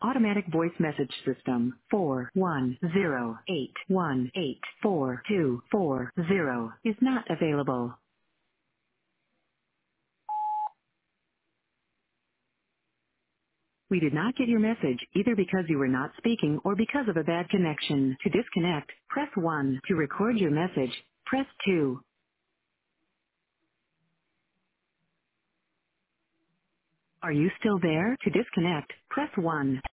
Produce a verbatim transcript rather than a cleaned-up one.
automatic voice message system four one zero eight one eight four two four zero is not available. We did not get your message either because you were not speaking or because of a bad connection. To disconnect, press one. To record your message, press two. Are you still there? To disconnect, press one.